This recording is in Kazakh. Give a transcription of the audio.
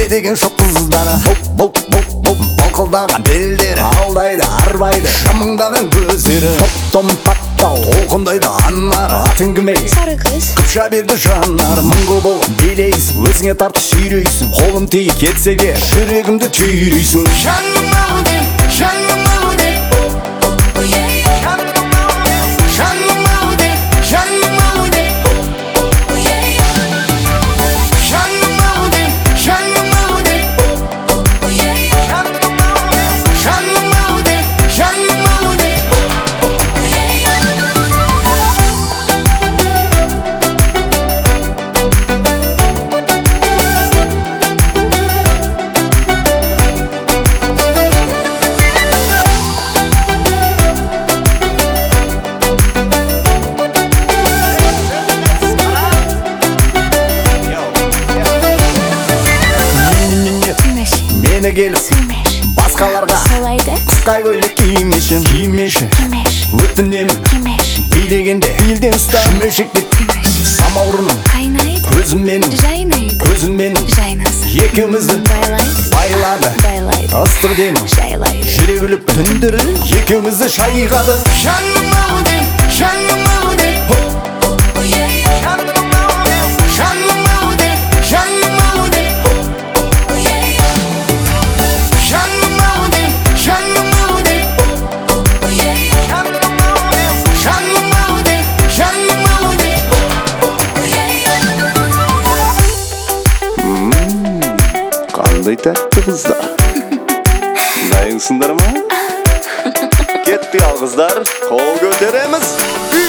деген шоқ қыздары Балқылдаған белдері алдайды арбайды жамыңдаған көздері топ-томпақтау толқындайды анары атың кім ей сары қыз қыпша берді жанары мұңғы болып билейсің өзіңе тартып сүйрейсің қолым тиіп кетсе де жүрегімді түйрейсің жаным ау деп жаным ау деп жаным ау деп жаным ау деп жаным ау деп жаным ау деп жаным ау деп жаным ау деп мені келіп басқаларға солайды қысқа көйлек кимеші өтінемін билегенде белден ұста шүмешектеп самаурыным қайнайды көзім менің жайнайды көзім менің жайнасын екеумізді байлады ыстық демің жайлайды жүрегіліп түндері екеумізді шайқады жаным ау деп жаным ау деп жаным ау деп жаным ау деп жаным ау деп жаным ау деп жаным ау деп жаным ау деп жаным ау деп қандай тәтті қыздар дайынсыңдар ма? Кеттік ал қыздар, қол көтереміз.